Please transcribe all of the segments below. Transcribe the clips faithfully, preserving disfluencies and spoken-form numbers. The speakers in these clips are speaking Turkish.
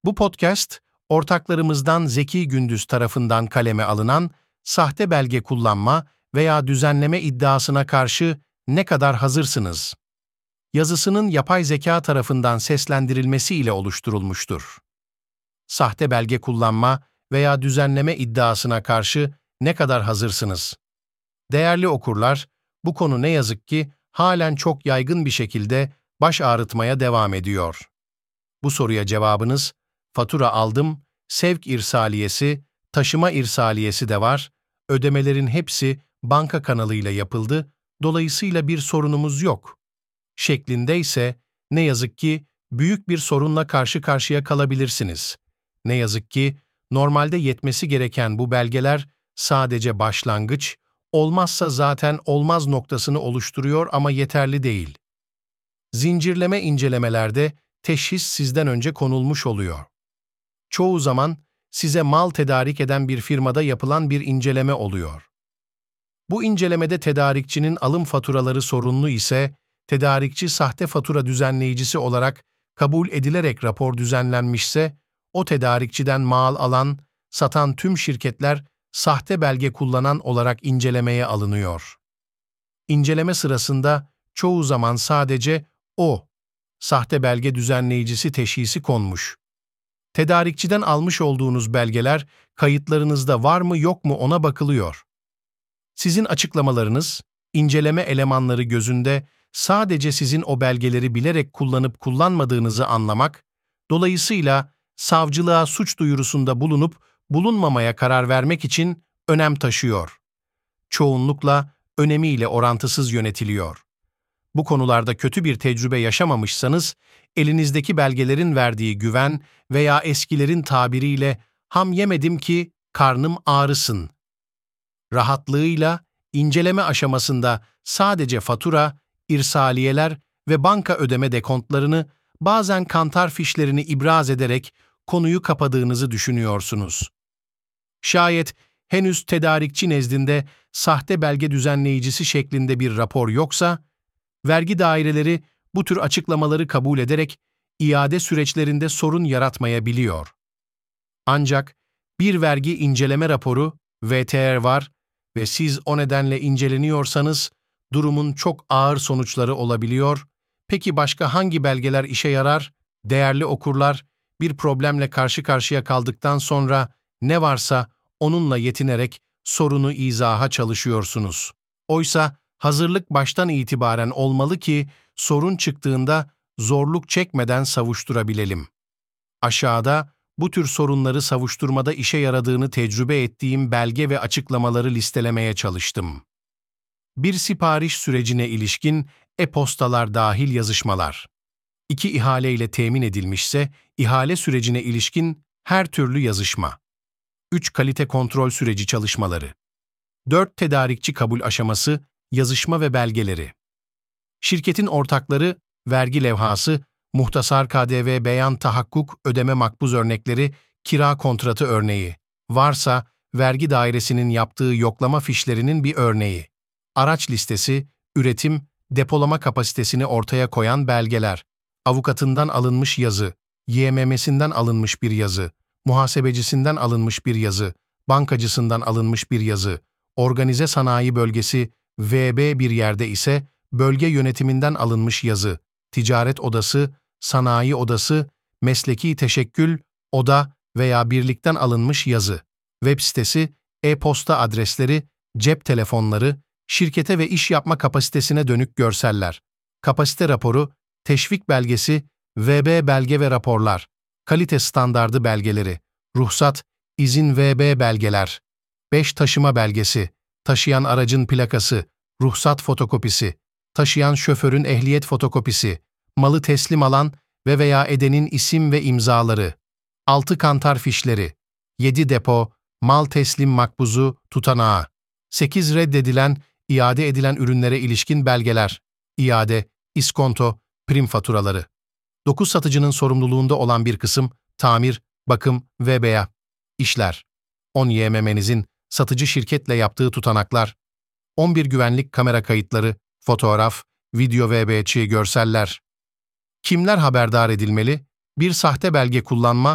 Bu podcast, ortaklarımızdan Zeki Gündüz tarafından kaleme alınan sahte belge kullanma veya düzenleme iddiasına karşı ne kadar hazırsınız? Yazısının yapay zeka tarafından seslendirilmesi ile oluşturulmuştur. Sahte belge kullanma veya düzenleme iddiasına karşı ne kadar hazırsınız? Değerli okurlar, bu konu ne yazık ki halen çok yaygın bir şekilde baş ağrıtmaya devam ediyor. Bu soruya cevabınız, fatura aldım, sevk irsaliyesi, taşıma irsaliyesi de var, ödemelerin hepsi banka kanalıyla yapıldı, dolayısıyla bir sorunumuz yok şeklinde ise ne yazık ki büyük bir sorunla karşı karşıya kalabilirsiniz. Ne yazık ki normalde yetmesi gereken bu belgeler sadece başlangıç, olmazsa zaten olmaz noktasını oluşturuyor ama yeterli değil. Zincirleme incelemelerde teşhis sizden önce konulmuş oluyor. Çoğu zaman size mal tedarik eden bir firmada yapılan bir inceleme oluyor. Bu incelemede tedarikçinin alım faturaları sorunlu ise, tedarikçi sahte fatura düzenleyicisi olarak kabul edilerek rapor düzenlenmişse, o tedarikçiden mal alan, satan tüm şirketler sahte belge kullanan olarak incelemeye alınıyor. İnceleme sırasında çoğu zaman sadece o, sahte belge düzenleyicisi teşhisi konmuş. Tedarikçiden almış olduğunuz belgeler kayıtlarınızda var mı yok mu ona bakılıyor. Sizin açıklamalarınız, inceleme elemanları gözünde sadece sizin o belgeleri bilerek kullanıp kullanmadığınızı anlamak, dolayısıyla savcılığa suç duyurusunda bulunup bulunmamaya karar vermek için önem taşıyor. Çoğunlukla önemiyle orantısız yönetiliyor. Bu konularda kötü bir tecrübe yaşamamışsanız, elinizdeki belgelerin verdiği güven veya eskilerin tabiriyle ham yemedim ki karnım ağrısın rahatlığıyla inceleme aşamasında sadece fatura, irsaliyeler ve banka ödeme dekontlarını, bazen kantar fişlerini ibraz ederek konuyu kapadığınızı düşünüyorsunuz. Şayet henüz tedarikçi nezdinde sahte belge düzenleyicisi şeklinde bir rapor yoksa, vergi daireleri bu tür açıklamaları kabul ederek iade süreçlerinde sorun yaratmayabiliyor. Ancak bir vergi inceleme raporu, V T R var ve siz o nedenle inceleniyorsanız, durumun çok ağır sonuçları olabiliyor. Peki başka hangi belgeler işe yarar? Değerli okurlar, bir problemle karşı karşıya kaldıktan sonra ne varsa onunla yetinerek sorunu izaha çalışıyorsunuz. Oysa hazırlık baştan itibaren olmalı ki sorun çıktığında zorluk çekmeden savuşturabilelim. Aşağıda bu tür sorunları savuşturmada işe yaradığını tecrübe ettiğim belge ve açıklamaları listelemeye çalıştım. Bir sipariş sürecine ilişkin e-postalar dahil yazışmalar. İki ihale ile temin edilmişse ihale sürecine ilişkin her türlü yazışma. Üç kalite kontrol süreci çalışmaları. Dört tedarikçi kabul aşaması, yazışma ve belgeleri. Şirketin ortakları, vergi levhası, muhtasar K D V beyan tahakkuk ödeme makbuz örnekleri, kira kontratı örneği. Varsa, vergi dairesinin yaptığı yoklama fişlerinin bir örneği. Araç listesi, üretim, depolama kapasitesini ortaya koyan belgeler. Avukatından alınmış yazı, Y M M'sinden alınmış bir yazı, muhasebecisinden alınmış bir yazı, bankacısından alınmış bir yazı, organize sanayi bölgesi, V B bir yerde ise bölge yönetiminden alınmış yazı, ticaret odası, sanayi odası, mesleki teşekkül, oda veya birlikten alınmış yazı, web sitesi, e-posta adresleri, cep telefonları, şirkete ve iş yapma kapasitesine dönük görseller, kapasite raporu, teşvik belgesi, V B belge ve raporlar, kalite standardı belgeleri, ruhsat, izin V B belgeler, beş taşıma belgesi, taşıyan aracın plakası, ruhsat fotokopisi, taşıyan şoförün ehliyet fotokopisi, malı teslim alan ve veya edenin isim ve imzaları, altı kantar fişleri, yedi depo, mal teslim makbuzu, tutanağı, sekiz reddedilen, iade edilen ürünlere ilişkin belgeler, iade, iskonto, prim faturaları. dokuz satıcının sorumluluğunda olan bir kısım, tamir, bakım ve veya işler. on Y M M'nizin satıcı şirketle yaptığı tutanaklar, on bir güvenlik kamera kayıtları, fotoğraf, video ve B Ç görseller. Kimler haberdar edilmeli? Bir sahte belge kullanma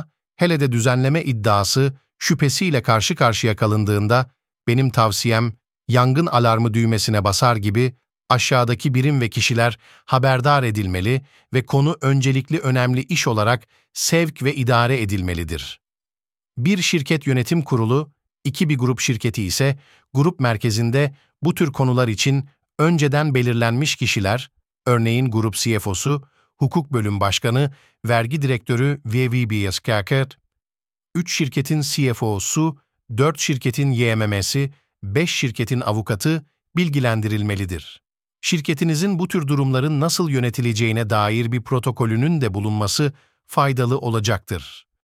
Hele de düzenleme iddiası şüphesiyle karşı karşıya kalındığında benim tavsiyem yangın alarmı düğmesine basar gibi aşağıdaki birim ve kişiler haberdar edilmeli ve konu öncelikli önemli iş olarak sevk ve idare edilmelidir. Bir şirket yönetim kurulu, iki bir grup şirketi ise grup merkezinde bu tür konular için önceden belirlenmiş kişiler, örneğin grup C F O'su, hukuk bölüm başkanı, vergi direktörü V V B S üç şirketin C F O'su, dört şirketin Y M M'si, beş şirketin avukatı bilgilendirilmelidir. Şirketinizin bu tür durumların nasıl yönetileceğine dair bir protokolünün de bulunması faydalı olacaktır.